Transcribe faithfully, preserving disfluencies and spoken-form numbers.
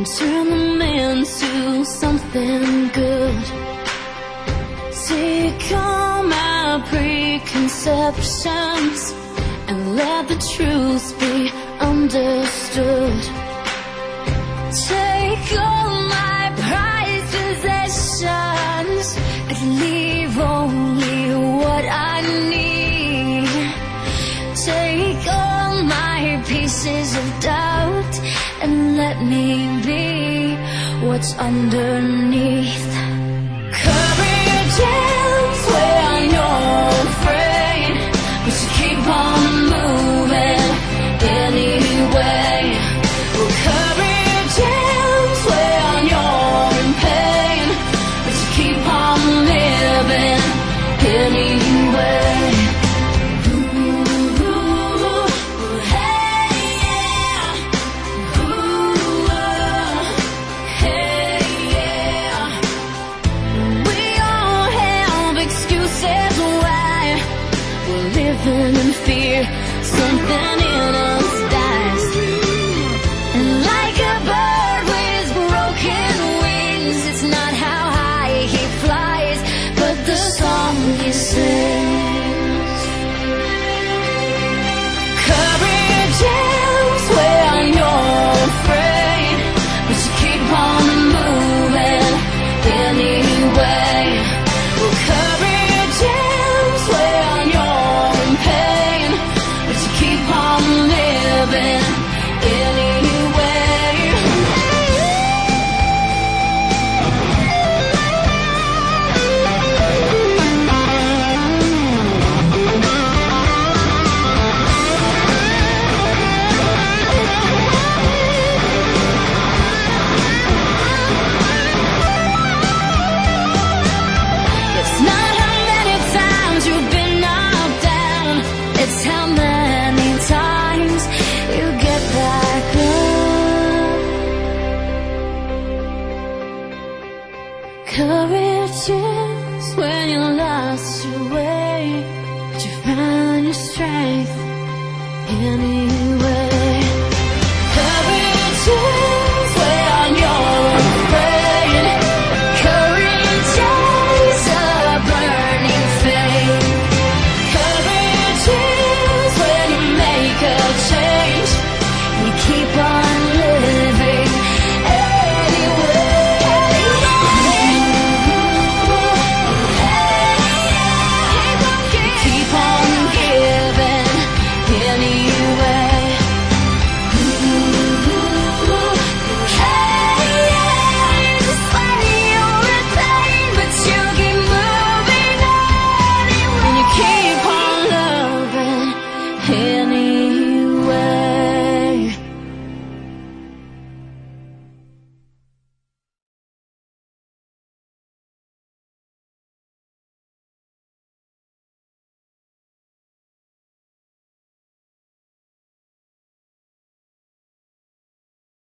and turn them into something good. Take all my preconceptions and let the truth be understood. Take all my prized possessions and leave only what I need. Take all my pieces of doubt and let me be what's underneath. Courage is when you're afraid, but you keep on moving anyway. Well, courage is when you're in pain, but you keep on living anyway. Living in fear, something in us dies. And like a bird with broken wings, it's not how high he flies, but the song he sings. Courage is when you're afraid, but you keep on moving anyway. Well, courage is when you're in pain, but you keep on living anyway. It's not how many times you've been knocked down, it's how many times you get back up. Courage is when you lost your way, but you found your strength in